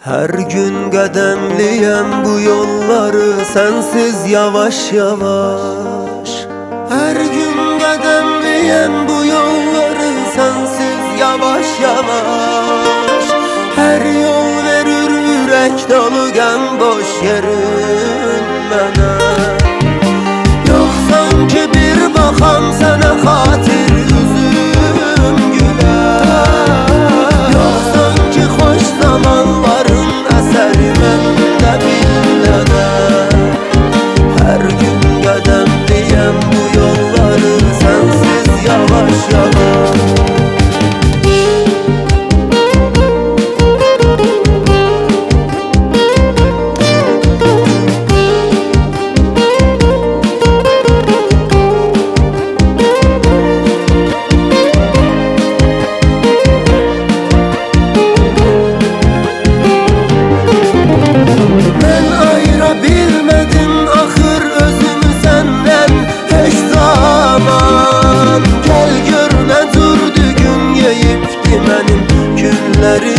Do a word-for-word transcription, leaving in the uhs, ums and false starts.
Her gün qədəmliyəm bu yolları sensiz yavaş yavaş. Her gün qədəmliyəm bu yolları sensiz yavaş yavaş. Her yol verir ürək dolu qəm boş yerin mənə. Yox sanki bir baxam sənə xatir üzüm gülər. Yox sanki xoş zamanların əsəri məndə billədə. Hər gün qədəmliyəm bu yolları sensiz yavaş yavaş. Mənim güllərim